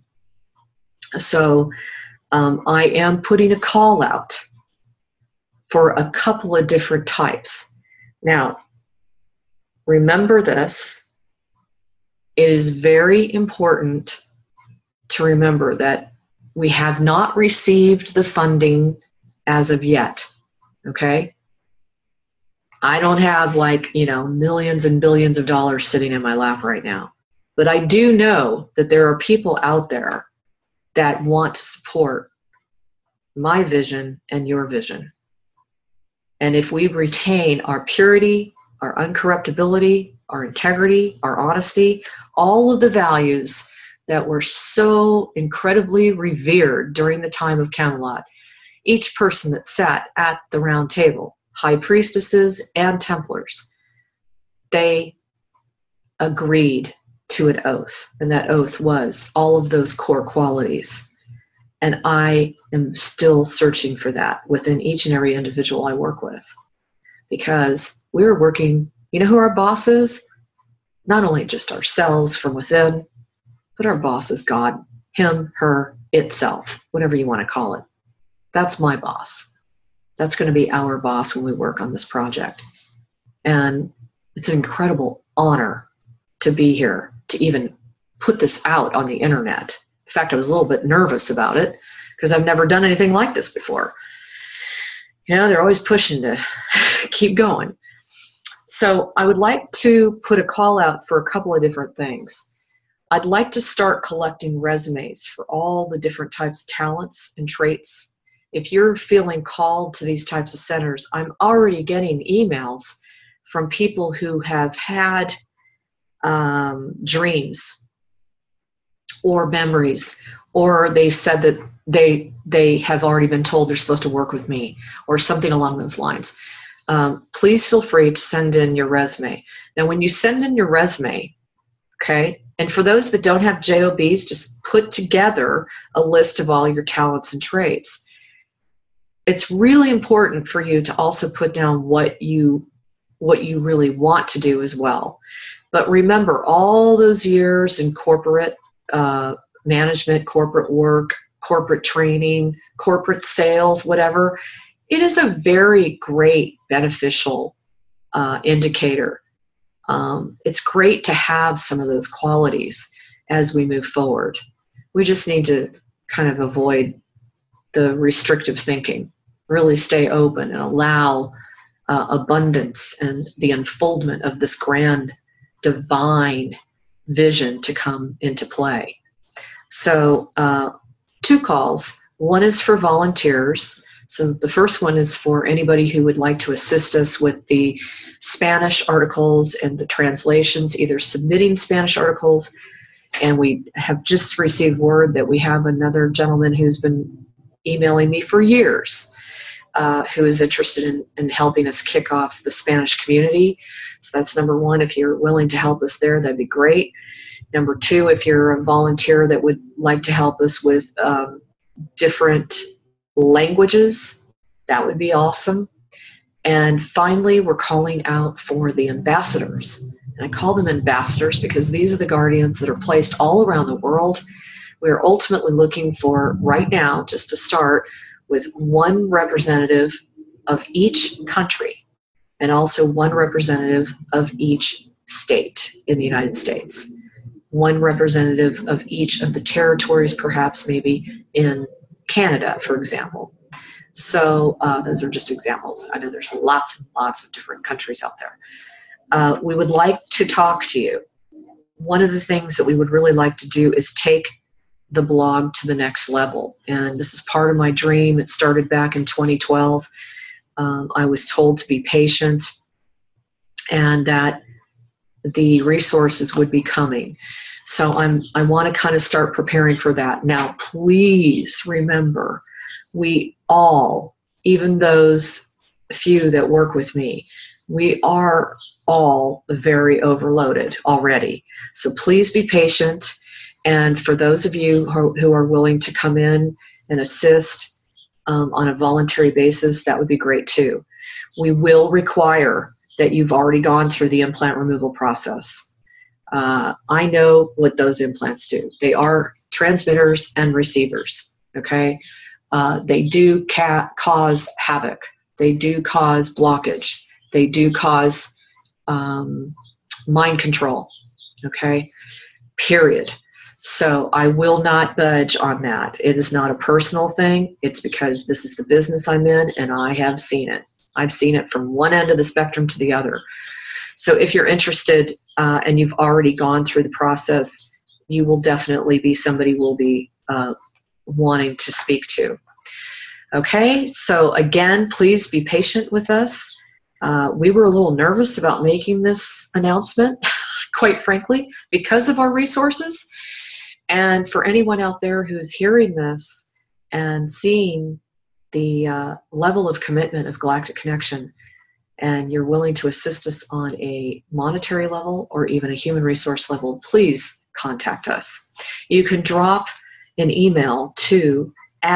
So I am putting a call out for a couple of different types. Now, remember this. It is very important to remember that we have not received the funding as of yet, okay? I don't have millions and billions of dollars sitting in my lap right now. But I do know that there are people out there that want to support my vision and your vision. And if we retain our purity, our uncorruptibility, our integrity, our honesty, all of the values that were so incredibly revered during the time of Camelot, each person that sat at the round table, high priestesses and Templars, they agreed to an oath, and that oath was all of those core qualities. And I am still searching for that within each and every individual I work with, because we're working, you know who our boss is? Not only just ourselves from within, but our boss is God, him, her, itself, whatever you want to call it. That's my boss. That's going to be our boss when we work on this project. And it's an incredible honor to be here, to even put this out on the internet. In fact, I was a little bit nervous about it because I've never done anything like this before. You know, they're always pushing to keep going. So I would like to put a call out for a couple of different things. I'd like to start collecting resumes for all the different types of talents and traits. If you're feeling called to these types of centers, I'm already getting emails from people who have had dreams or memories, or they've said that they have already been told they're supposed to work with me, or something along those lines. Please feel free to send in your resume. Now, when you send in your resume, okay, and for those that don't have JOBs, just put together a list of all your talents and traits. It's really important for you to also put down what you really want to do as well. But remember, all those years in corporate management, corporate work, corporate training, corporate sales, whatever, it is a very great beneficial indicator. It's great to have some of those qualities as we move forward. We just need to kind of avoid the restrictive thinking, really stay open and allow abundance and the unfoldment of this grand divine vision to come into play. So 2 calls. One is for volunteers. So the first one is for anybody who would like to assist us with the Spanish articles and the translations, either submitting Spanish articles, and we have just received word that we have another gentleman who's been emailing me for years, who is interested in helping us kick off the Spanish community. So that's number 1. If you're willing to help us there, that'd be great. Number 2, if you're a volunteer that would like to help us with different languages, that would be awesome. And finally, we're calling out for the ambassadors. And I call them ambassadors because these are the guardians that are placed all around the world. We're ultimately looking for, right now, just to start, with 1 representative of each country. and also one representative of each state in the United States, one representative of each of the territories, perhaps maybe in Canada, for example. So those are just examples. I know there's lots and lots of different countries out there. We would like to talk to you. One of the things that we would really like to do is take the blog to the next level. And this is part of my dream. It started back in 2012. I was told to be patient and that the resources would be coming. So I want to kind of start preparing for that. Now, please remember, we all, even those few that work with me, we are all very overloaded already. So please be patient. And for those of you who are willing to come in and assist on a voluntary basis, that would be great too. We will require that you've already gone through the implant removal process. I know what those implants do. They are transmitters and receivers, okay? They do cause havoc. They do cause blockage. They do cause mind control, okay? Period. So I will not budge on that. It is not a personal thing. It's because this is the business I'm in and I have seen it. I've seen it from one end of the spectrum to the other. So if you're interested and you've already gone through the process, you will definitely be somebody we'll be wanting to speak to. Okay, so again, please be patient with us. We were a little nervous about making this announcement, quite frankly, because of our resources. And for anyone out there who's hearing this and seeing the level of commitment of Galactic Connection, and you're willing to assist us on a monetary level or even a human resource level, please contact us. You can drop an email to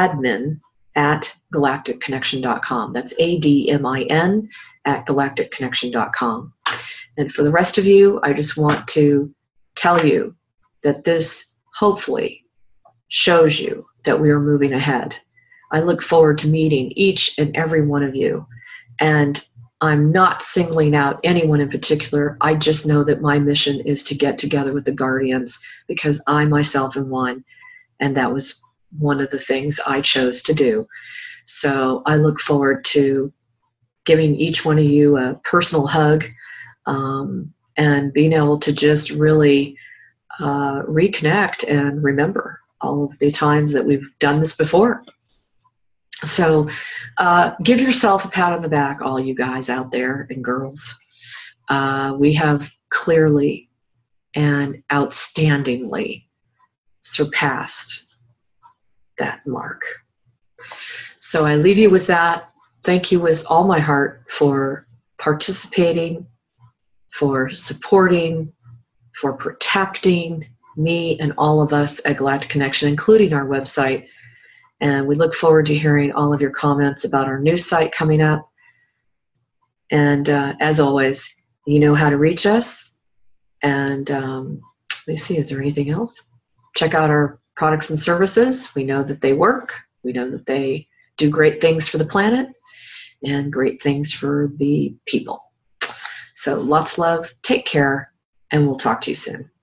admin@galacticconnection.com. That's ADMIN @galacticconnection.com. And for the rest of you, I just want to tell you that this hopefully shows you that we are moving ahead. I look forward to meeting each and every one of you. And I'm not singling out anyone in particular. I just know that my mission is to get together with the Guardians because I myself am one. And that was one of the things I chose to do. So I look forward to giving each one of you a personal hug and being able to just really reconnect and remember all of the times that we've done this before. So give yourself a pat on the back, all you guys out there and girls. We have clearly and outstandingly surpassed that mark. So I leave you with that. Thank you with all my heart for participating, for supporting, for protecting me and all of us at Galactic Connection, including our website. And we look forward to hearing all of your comments about our new site coming up. And as always, you know how to reach us. And let me see, is there anything else? Check out our products and services. We know that they work. We know that they do great things for the planet and great things for the people. So lots of love, take care, and we'll talk to you soon.